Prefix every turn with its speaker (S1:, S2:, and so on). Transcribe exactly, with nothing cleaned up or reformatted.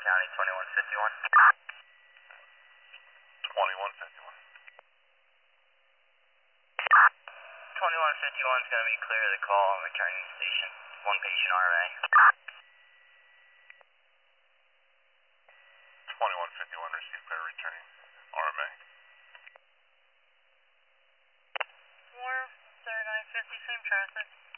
S1: County, twenty-one fifty-one.
S2: twenty-one fifty-one.
S1: twenty-one fifty-one is going to be clear of the call and returning to station. One patient R M A.
S2: twenty-one fifty-one, receive clear, returning R M A.
S1: Four thirty-nine fifty, same traffic.